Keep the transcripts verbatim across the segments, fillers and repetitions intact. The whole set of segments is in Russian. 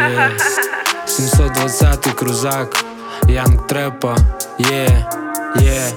yeah. семьсот двадцатый крузак, Янг Трэпа, yeah, yeah.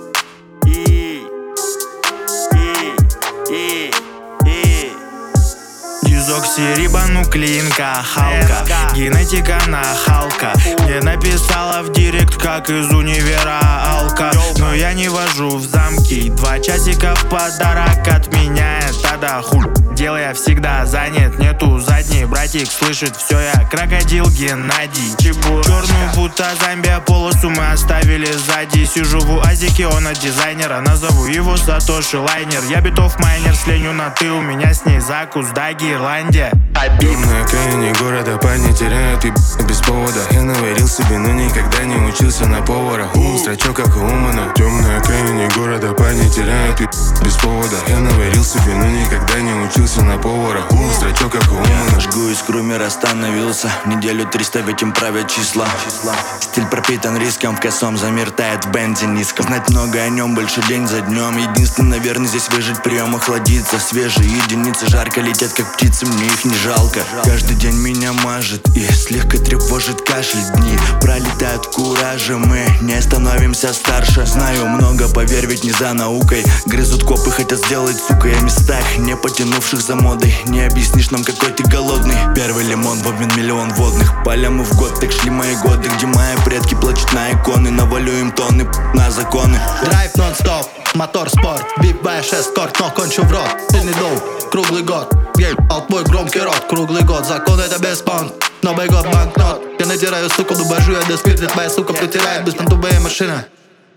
Дезоксирибонуклеинка, Халка, генетика на Халка. Мне написала в директ, как из универа Алка. Но я не вожу в замки, два часика в подарок от меня. Это да хуй, дело я всегда занят. Нету задней, братик слышит все, я крокодил Геннадий. Черную будто зомби полосу мы оставили сзади. Сижу в УАЗике, он от дизайнера, назову его Сатоши Лайнер. Я битов майнер, с леню на ты, у меня с ней закус, Даги, Ирландия. Темная окраине города, парни теряют и без повода. Я наварил себе, но никогда не учился на повара. Ум, строчок как у Умана. Темная окраине города, парни теряют и без повода. Я наварил себе, но никогда не учился на повара. Ум, строчок как у Умана. Жгу из крумер, остановился. Неделю триста, ведь им правят числа. Стиль пропитан риском, в косом за мир тает в бензе низко. Знать много о нем, больше день за днем. Единственный, наверное, здесь выжить, прием охладиться. Свежие единицы жарко летят, как птицы, мне их не жалко. Каждый день меня мажет и слегка тревожит кашель. Дни пролетают куражем, мы не становимся старше. Знаю много, поверь, ведь не за наукой. Грызут копы, хотят сделать, сука, о местах, не потянувших за модой. Не объяснишь нам, какой ты голодный. Первый лимон в обмен миллион водных. Полям в год, так шли мои годы, где мои предки плачут на иконы. Навалю им тонны на законы. Драйв нон-стоп, мотор спорт, бибаешь эскорт, но кончу в рот. Сильный доу, круглый год. Ебал твой громкий рот, круглый год. Закон это без понт, Новый год банкнот. Я натираю суку, дубажу я до спирта. Твоя сука протирает быстро тубая машина.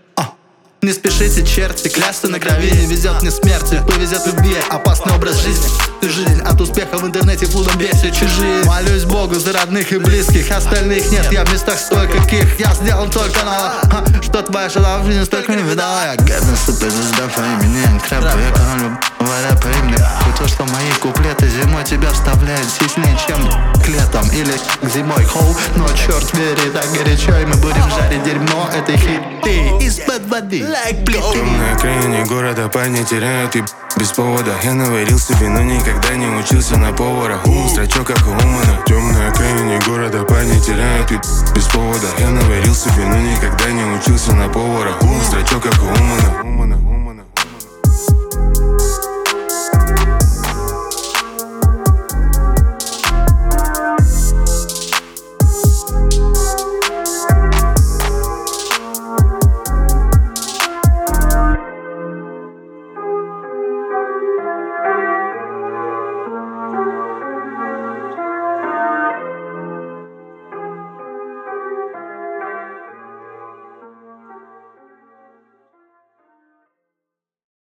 Не спешите, черти, клясться на крови не везет мне смерти, повезет любви, опасный образ жизни. Жизнь от успеха в интернете флудом бесит чужие. Молюсь Богу за родных и близких, остальных нет, я в местах стой каких. Я сделан только на ха, что твоя шала в жизни столько не видала. Я гадна суперзвезда по имени Энкрэпа. Я король рэпа имени. И то, что мои куплеты зимой тебя вставляют сильнее, чем к летом или к зимой. Хоу, но черт вери, так горячо, и мы будем жарить дерьмо этой хиты из-под воды. Темная окраине города, парни теряют и без повода. Я наварил себе, но никогда не учился на повара. Ум, строчок как у Умана. Темная окраине города, парни теряют и без повода. Я наварил себе, но никогда не учился на повара. Ум, строчок как у Умана.